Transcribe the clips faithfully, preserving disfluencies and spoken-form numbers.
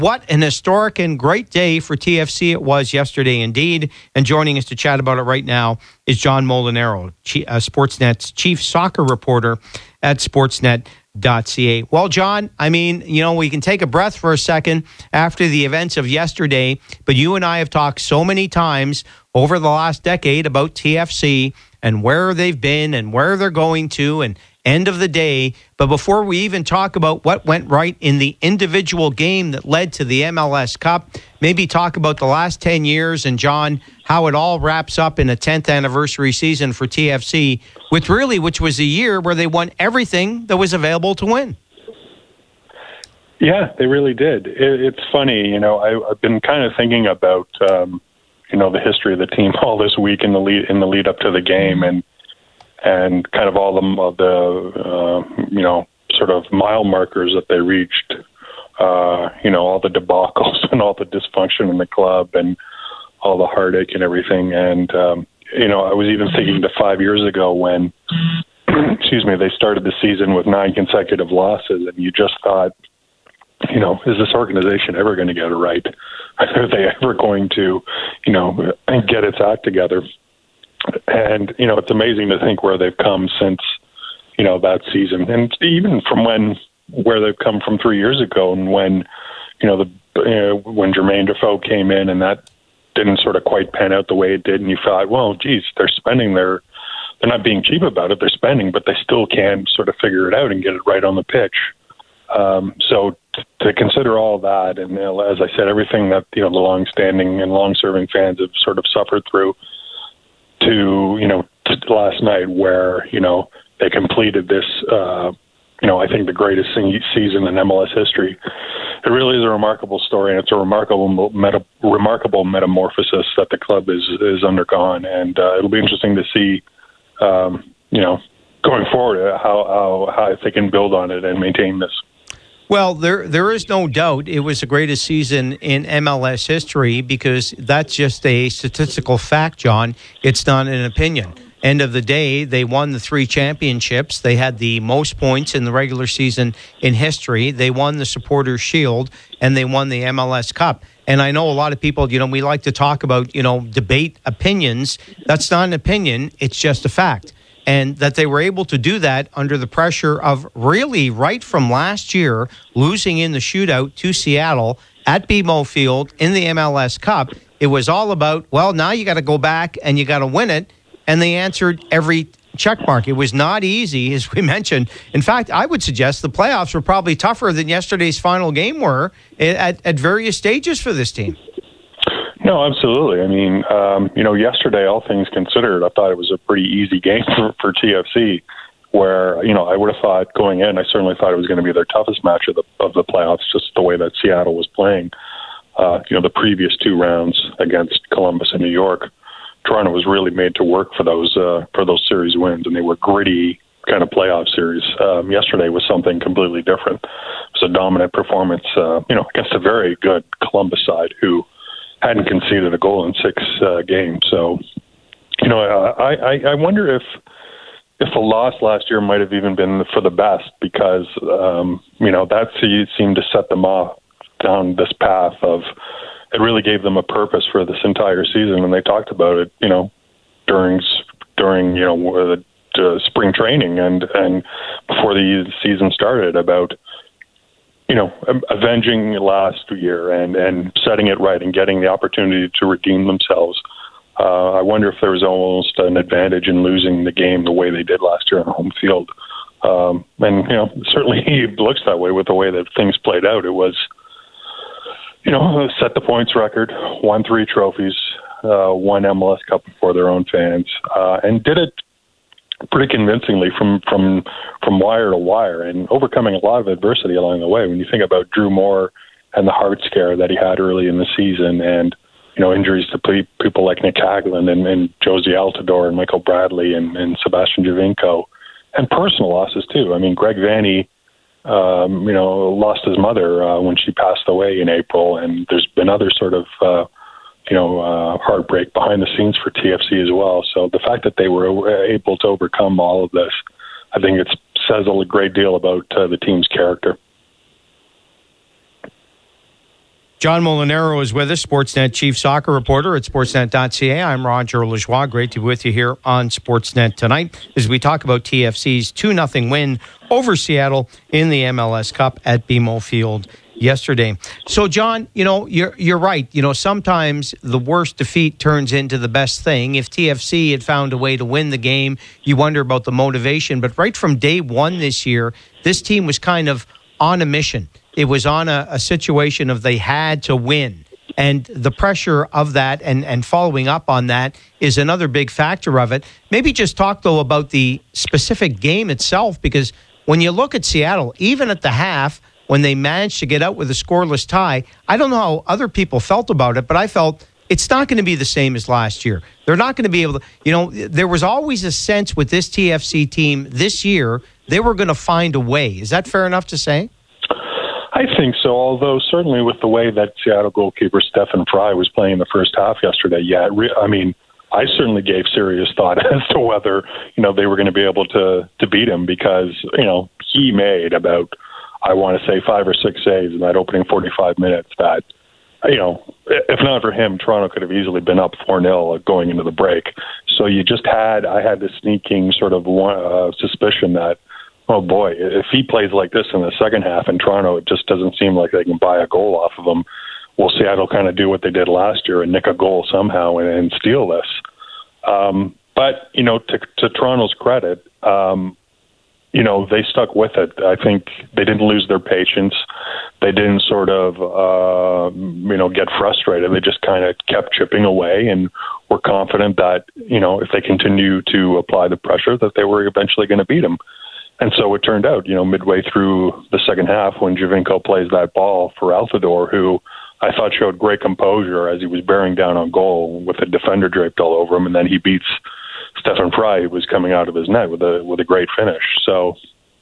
What an historic and great day for T F C it was yesterday indeed. And joining us to chat about it right now is John Molinaro, uh, Sportsnet's chief soccer reporter at sportsnet dot c a. Well, John, I mean, you know, we can take a breath for a second after the events of yesterday, but you and I have talked so many times over the last decade about T F C and where they've been and where they're going to, and end of the day. But before we even talk about what went right in the individual game that led to the M L S Cup, maybe talk about the last ten years and, John, how it all wraps up in a tenth anniversary season for T F C, with really, which was a year where they won everything that was available to win. Yeah, they really did. It, it's funny, you know, I, I've been kind of thinking about, um, you know, the history of the team all this week in the lead in the lead up to the game, and and kind of all the, of the, uh, you know, sort of mile markers that they reached, uh, you know, all the debacles and all the dysfunction in the club and all the heartache and everything. And, um, you know, I was even thinking to five years ago when, excuse me, they started the season with nine consecutive losses, and you just thought, you know, is this organization ever going to get it right? Are they ever going to, you know, get its act together? And, you know, it's amazing to think where they've come since, you know, that season. And even from when, where they've come from three years ago, and when, you know, the uh, when Jermaine Defoe came in and that didn't sort of quite pan out the way it did. And you thought, well, geez, they're spending their, they're not being cheap about it. They're spending, but they still can't sort of figure it out and get it right on the pitch. Um, so t- to consider all that, and, you know, as I said, everything that, you know, the long-standing and long-serving fans have sort of suffered through, to, you know, to last night where, you know, they completed this, uh, you know, I think the greatest season in M L S history. It really is a remarkable story, and it's a remarkable meta, remarkable metamorphosis that the club is is undergone. And uh, it'll be interesting to see, um, you know, going forward, how, how, how they can build on it and maintain this. Well, there there is no doubt it was the greatest season in M L S history, because that's just a statistical fact, John. It's not an opinion. End of the day, they won the three championships. They had the most points in the regular season in history. They won the Supporters' Shield, and they won the M L S Cup. And I know a lot of people, you know, we like to talk about, you know, debate opinions. That's not an opinion. It's just a fact. And that they were able to do that under the pressure of really right from last year, losing in the shootout to Seattle at B M O Field in the M L S Cup. It was all about, well, now you got to go back and you got to win it. And they answered every check mark. It was not easy, as we mentioned. In fact, I would suggest the playoffs were probably tougher than yesterday's final game were at, at various stages for this team. No, absolutely. I mean, um, you know, yesterday, all things considered, I thought it was a pretty easy game for, for T F C, where, you know, I would have thought going in, I certainly thought it was going to be their toughest match of the of the playoffs, just the way that Seattle was playing. Uh, you know, the previous two rounds against Columbus and New York, Toronto was really made to work for those uh, for those series wins, and they were gritty kind of playoff series. Um, yesterday was something completely different. It was a dominant performance, uh, you know, against a very good Columbus side who hadn't conceded a goal in six uh, games. So, you know, I, I, I wonder if if the loss last year might have even been for the best, because, um, you know, that seemed to set them off down this path of, it really gave them a purpose for this entire season. And they talked about it, you know, during, during you know, the uh, spring training and, and before the season started, about, you know, avenging last year and, and setting it right and getting the opportunity to redeem themselves. Uh, I wonder if there was almost an advantage in losing the game the way they did last year on home field. Um, and, you know, certainly it looks that way with the way that things played out. It was, you know, set the points record, won three trophies, uh, won M L S Cup before their own fans, uh, and did it pretty convincingly from, from from wire to wire, and overcoming a lot of adversity along the way. When you think about Drew Moore and the heart scare that he had early in the season, and, you know, injuries to pe- people like Nick Hagelin and, and Josie Altidore and Michael Bradley and, and Sebastian Javinko, and personal losses too. I mean, Greg Vanney, um, you know, lost his mother uh, when she passed away in April, and there's been other sort of uh, you know, uh, heartbreak behind the scenes for T F C as well. So the fact that they were able to overcome all of this, I think it says a great deal about uh, the team's character. John Molinaro is with us, Sportsnet chief soccer reporter at sportsnet dot c a. I'm Roger Lajoie. Great to be with you here on Sportsnet tonight as we talk about T F C's two nothing win over Seattle in the M L S Cup at B M O Field yesterday. So, John, you know, you're you're right. You know, sometimes the worst defeat turns into the best thing. If T F C had found a way to win the game, you wonder about the motivation. But right from day one this year, this team was kind of on a mission. It was on a, a situation of they had to win. And the pressure of that and, and following up on that is another big factor of it. Maybe just talk, though, about the specific game itself, because when you look at Seattle, even at the half, when they managed to get out with a scoreless tie, I don't know how other people felt about it, but I felt it's not going to be the same as last year. They're not going to be able to, you know, there was always a sense with this T F C team this year, they were going to find a way. Is that fair enough to say? I think so, although certainly with the way that Seattle goalkeeper Stefan Frei was playing in the first half yesterday, yeah, re- I mean, I certainly gave serious thought as to whether, you know, they were going to be able to, to beat him because, you know, he made about, I want to say, five or six saves in that opening forty-five minutes that, you know, if not for him, Toronto could have easily been up four nil going into the break. So you just had, I had this sneaking sort of one, uh, suspicion that, oh boy, if he plays like this in the second half in Toronto, it just doesn't seem like they can buy a goal off of him. Will Seattle kind of do what they did last year and nick a goal somehow and, and steal this? Um, but, you know, to, to Toronto's credit, um, you know, they stuck with it. I think they didn't lose their patience. They didn't sort of, uh, you know, get frustrated. They just kind of kept chipping away and were confident that, you know, if they continue to apply the pressure, that they were eventually going to beat them. And so it turned out, you know, midway through the second half when Giovinco plays that ball for Altidore, who I thought showed great composure as he was bearing down on goal with a defender draped all over him, and then he beats Stefan Frei, who was coming out of his net with a with a great finish. So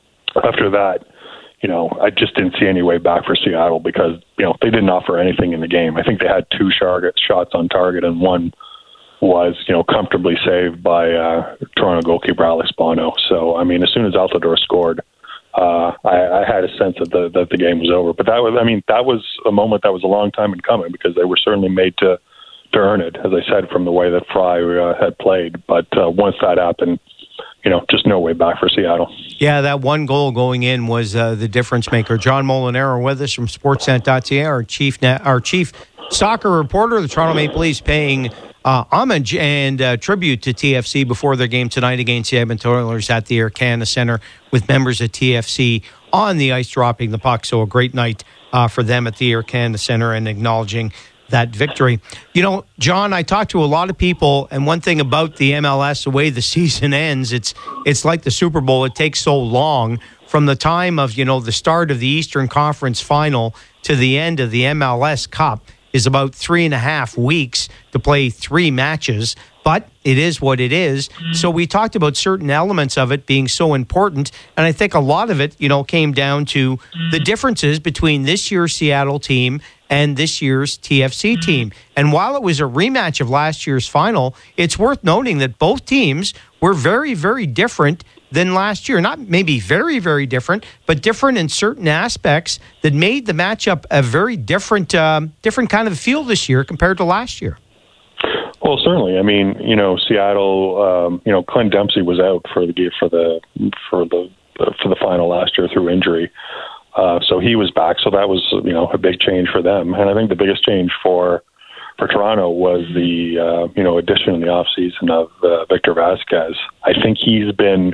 after that, you know, I just didn't see any way back for Seattle because, you know, they didn't offer anything in the game. I think they had two shots on target and one was, you know, comfortably saved by uh, Toronto goalkeeper Alex Bono. So, I mean, as soon as Altidore scored, uh, I, I had a sense that the, that the game was over. But that was, I mean, that was a moment that was a long time in coming because they were certainly made to, to earn it, as I said, from the way that Frei uh, had played. But uh, once that happened, you know, just no way back for Seattle. Yeah, that one goal going in was uh, the difference maker. John Molinaro with us from sportsnet dot c a, our chief, na- our chief soccer reporter, the Toronto Maple Leafs paying Uh, homage and uh, tribute to T F C before their game tonight against the Edmonton Oilers at the Air Canada Centre with members of T F C on the ice dropping the puck. So a great night uh, for them at the Air Canada Centre and acknowledging that victory. You know, John, I talked to a lot of people, and one thing about the M L S, the way the season ends, it's it's like the Super Bowl. It takes so long from the time of, you know, the start of the Eastern Conference Final to the end of the M L S Cup is about three and a half weeks to play three matches, but it is what it is. So we talked about certain elements of it being so important, and I think a lot of it, you know, came down to the differences between this year's Seattle team and this year's T F C team. And while it was a rematch of last year's final, it's worth noting that both teams were very, very different than last year. Not maybe very, very different, but different in certain aspects that made the matchup a very different, um, different kind of feel this year compared to last year. Well, certainly. I mean, you know, Seattle. Um, you know, Clint Dempsey was out for the for the for the for the final last year through injury, uh, so he was back. So that was, you know, a big change for them. And I think the biggest change for for Toronto was the uh, you know addition in the offseason of uh, Victor Vasquez. I think he's been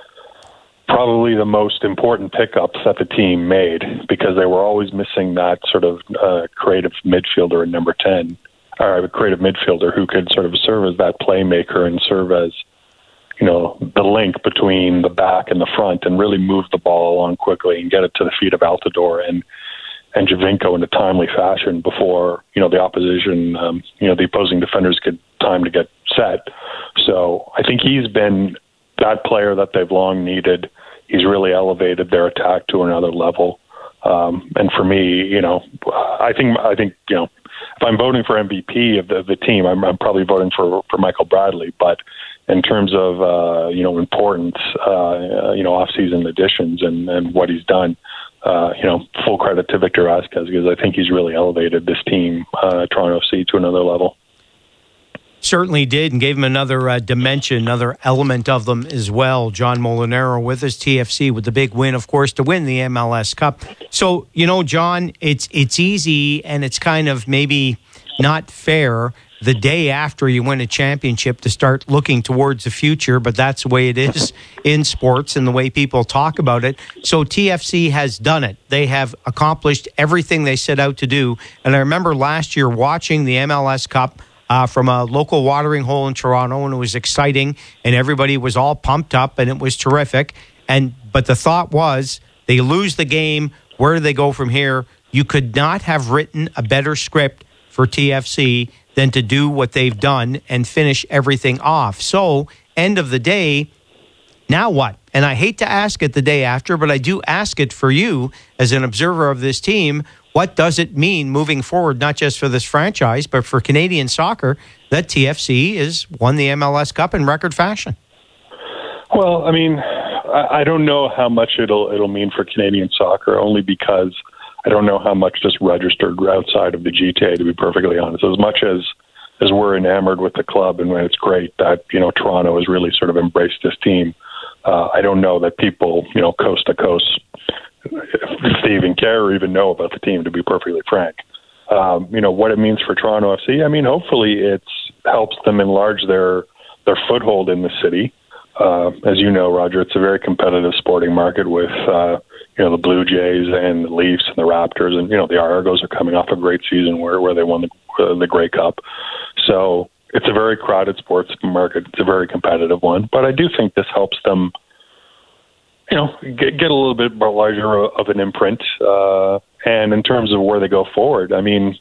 probably the most important pickups that the team made because they were always missing that sort of uh, creative midfielder in number ten, or a creative midfielder who could sort of serve as that playmaker and serve as, you know, the link between the back and the front and really move the ball along quickly and get it to the feet of Altidore and and Giovinco in a timely fashion before, you know, the opposition, um, you know, the opposing defenders get time to get set. So I think he's been that player that they've long needed. He's really elevated their attack to another level. Um, and for me, you know, I think, I think, you know, if I'm voting for M V P of the, of the team, I'm, I'm probably voting for, for Michael Bradley. But in terms of, uh, you know, importance, uh, you know, off-season additions and, and what he's done, uh, you know, full credit to Victor Vasquez, because I think he's really elevated this team, uh, Toronto F C, to another level. Certainly did, and gave him another uh, dimension, another element of them as well. John Molinaro with his T F C with the big win, of course, to win the M L S Cup. So, you know, John, it's it's easy and it's kind of maybe not fair the day after you win a championship to start looking towards the future, but that's the way it is in sports and the way people talk about it. So T F C has done it. They have accomplished everything they set out to do. And I remember last year watching the M L S Cup Uh, from a local watering hole in Toronto, and it was exciting, and everybody was all pumped up, and it was terrific. And but the thought was, they lose the game. Where do they go from here? You could not have written a better script for T F C than to do what they've done and finish everything off. So, end of the day, now what? And I hate to ask it the day after, but I do ask it for you as an observer of this team. What does it mean moving forward, not just for this franchise, but for Canadian soccer, that T F C has won the M L S Cup in record fashion? Well, I mean, I don't know how much it'll it'll mean for Canadian soccer, only because I don't know how much just registered outside of the G T A, to be perfectly honest. As much as as we're enamored with the club, and it's great that, you know, Toronto has really sort of embraced this team, uh, I don't know that people, you know, coast to coast, if they even care or even know about the team, to be perfectly frank. Um, you know, what it means for Toronto F C, I mean, hopefully it helps them enlarge their their foothold in the city. Uh, as you know, Roger, it's a very competitive sporting market with, uh, you know, the Blue Jays and the Leafs and the Raptors, and, you know, the Argos are coming off a great season where, where they won the, uh, the Grey Cup. So it's a very crowded sports market. It's a very competitive one. But I do think this helps them, you know, get, get a little bit more larger of an imprint. Uh, and in terms of where they go forward, I mean,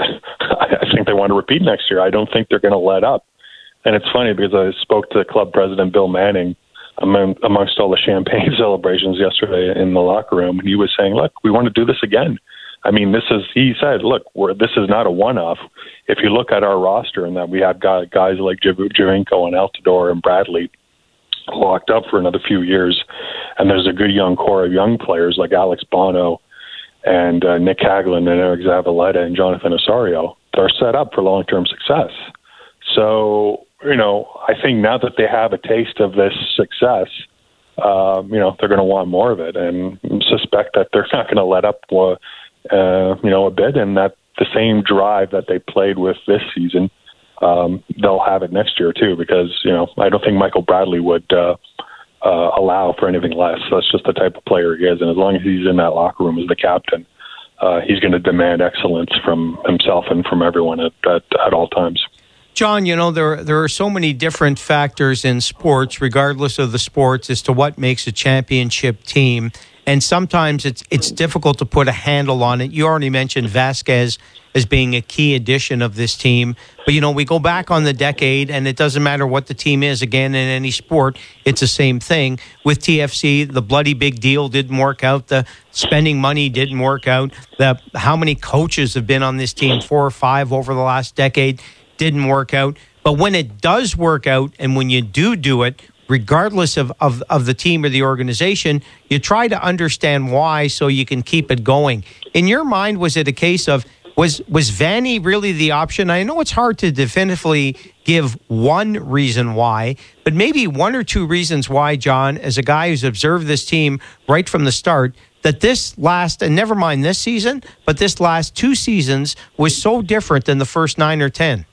I think they want to repeat next year. I don't think they're going to let up. And it's funny because I spoke to club president Bill Manning among, amongst all the champagne celebrations yesterday in the locker room, and he was saying, look, we want to do this again. I mean, this is, he said, look, we're, this is not a one-off. If you look at our roster and that we have guys, guys like Javinko and Altidore and Bradley locked up for another few years, and there's a good young core of young players like Alex Bono and uh, Nick Hagelin and Eric Zavaleta and Jonathan Osorio, they're set up for long-term success. So, you know, I think now that they have a taste of this success, um, you know, they're going to want more of it, and suspect that they're not going to let up, uh, uh, you know, a bit, and that the same drive that they played with this season, um, they'll have it next year too, because, you know, I don't think Michael Bradley would uh, uh, allow for anything less. That's just the type of player he is, and as long as he's in that locker room as the captain, uh, he's going to demand excellence from himself and from everyone at, at, at all times. John, you know, there there are so many different factors in sports, regardless of the sports, as to what makes a championship team. And sometimes it's it's difficult to put a handle on it. You already mentioned Vasquez as being a key addition of this team. But, you know, we go back on the decade, and it doesn't matter what the team is. Again, in any sport, it's the same thing. With T F C, the bloody big deal didn't work out. The spending money didn't work out. The how many coaches have been on this team, four or five over the last decade, didn't work out. But when it does work out, and when you do do it, regardless of, of, of the team or the organization, you try to understand why so you can keep it going. In your mind, was it a case of, was was Vanny really the option? I know it's hard to definitively give one reason why, but maybe one or two reasons why, John, as a guy who's observed this team right from the start, that this last, and never mind this season, but this last two seasons was so different than the first nine or ten.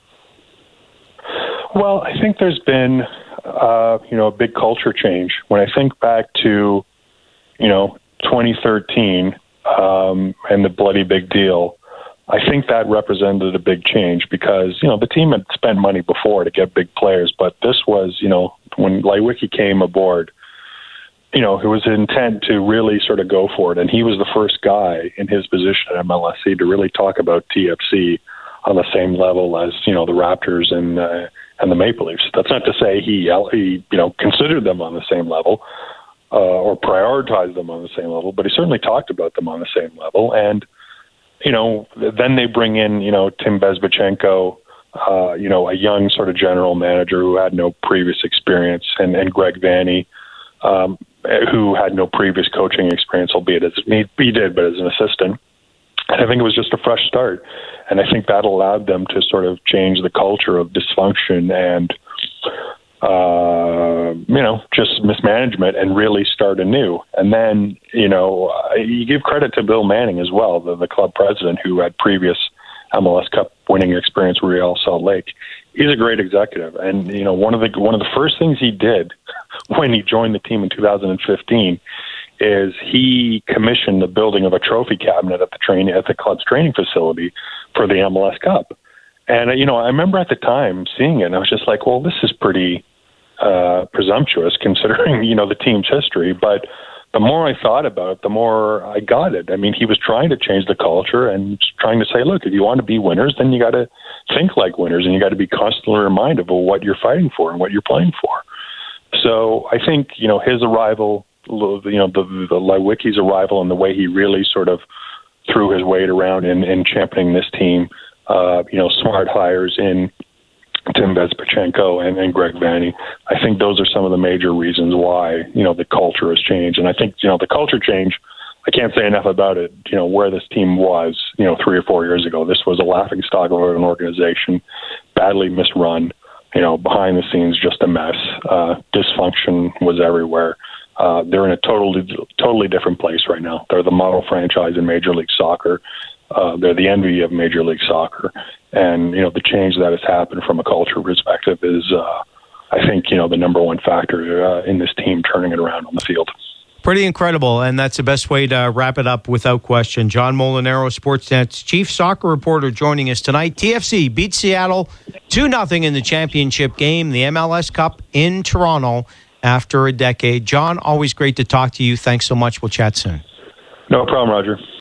Well, I think there's been, uh, you know, a big culture change. When I think back to, you know, twenty thirteen um, and the bloody big deal, I think that represented a big change because, you know, the team had spent money before to get big players, but this was, you know, when Leiweke came aboard, you know, it was intent to really sort of go for it. And he was the first guy in his position at M L S C to really talk about T F C on the same level as, you know, the Raptors and, uh, and the Maple Leafs. That's not to say he, he you know, considered them on the same level uh, or prioritized them on the same level, but he certainly talked about them on the same level. And, you know, then they bring in, you know, Tim Bezbatchenko, uh, you know, a young sort of general manager who had no previous experience, and, and Greg Vanny. Um, who had no previous coaching experience, albeit as he, he did, but as an assistant. And I think it was just a fresh start. And I think that allowed them to sort of change the culture of dysfunction and, uh, you know, just mismanagement and really start anew. And then, you know, you give credit to Bill Manning as well, the, the club president who had previous M L S Cup winning experience with Real Salt Lake. He's a great executive. And, you know, one of the one of the first things he did when he joined the team in two thousand fifteen is he commissioned the building of a trophy cabinet at the train at the club's training facility for the M L S Cup. And, you know, I remember at the time seeing it, and I was just like, well, this is pretty uh, presumptuous considering, you know, the team's history. But the more I thought about it, the more I got it. I mean, he was trying to change the culture and trying to say, look, if you want to be winners, then you got to think like winners, and you got to be constantly reminded of what you're fighting for and what you're playing for. So I think, you know, his arrival, you know, the, the Lewicki's arrival and the way he really sort of threw his weight around in, in championing this team, uh, you know, smart hires in Tim Bezpachenko and, and Greg Vanney. I think those are some of the major reasons why, you know, the culture has changed. And I think, you know, the culture change, I can't say enough about it, you know, where this team was, you know, three or four years ago. This was a laughingstock of an organization, badly misrun, you know, behind the scenes, just a mess. Uh, dysfunction was everywhere. Uh, they're in a totally, totally different place right now. They're the model franchise in Major League Soccer. Uh, they're the envy of Major League Soccer. And, you know, the change that has happened from a culture perspective is, uh, I think, you know, the number one factor uh, in this team turning it around on the field. Pretty incredible, and that's the best way to wrap it up without question. John Molinaro, Sportsnet's chief soccer reporter, joining us tonight. T F C beat Seattle two nothing in the championship game, the M L S Cup in Toronto after a decade. John, always great to talk to you. Thanks so much. We'll chat soon. No problem, Roger.